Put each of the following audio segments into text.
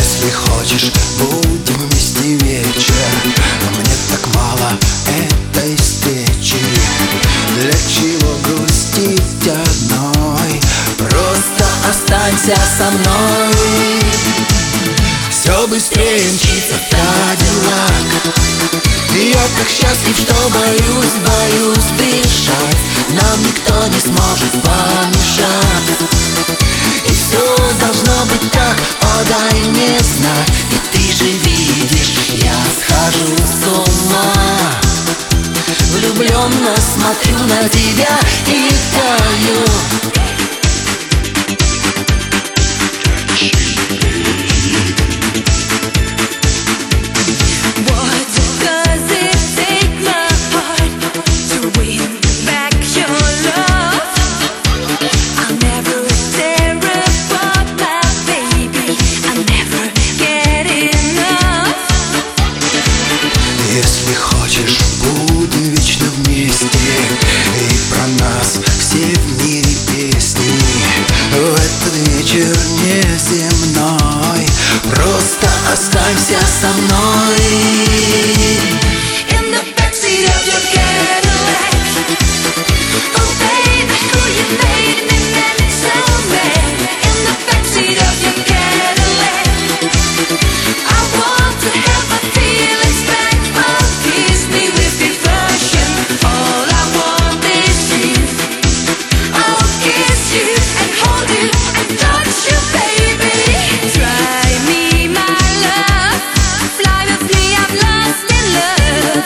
Если хочешь, будем вместе вечер. Мне так мало этой встречи. Для чего грустить одной? Просто останься со мной. Все быстрее мчится Кадиллак. Я так счастлив, что боюсь дышать. Нам никто не сможет помешать. И все должно быть так, о, дай мне знать. И ты же видишь, я схожу с ума. Влюбленно смотрю на тебя и таю. Если хочешь, будем вечно вместе. И про нас все в мире песни. В этот вечер неземной. Просто останься со мной. In the backseat of your Cadillac. Oh baby, who you made me man so mad. In the backseat of your Cadillac. I want to have my feelings back. Kiss me with devotion. All I want is you. I'll kiss you and hold you and touch you, baby. Try me, my love. Fly with me, I'm lost in love.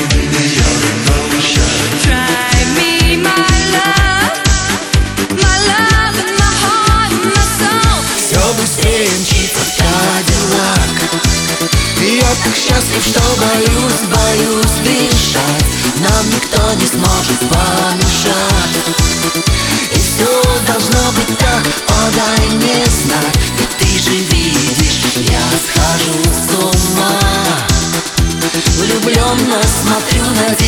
Try me, my love. My love and my heart and my soul. Все быстрее мчится Кадиллак. Я так счастлив, что боюсь дышать. Нам никто не сможет помешать. И все должно быть так, о, дай мне знать. И ты же видишь, я схожу с ума. Влюбленно смотрю на тебя.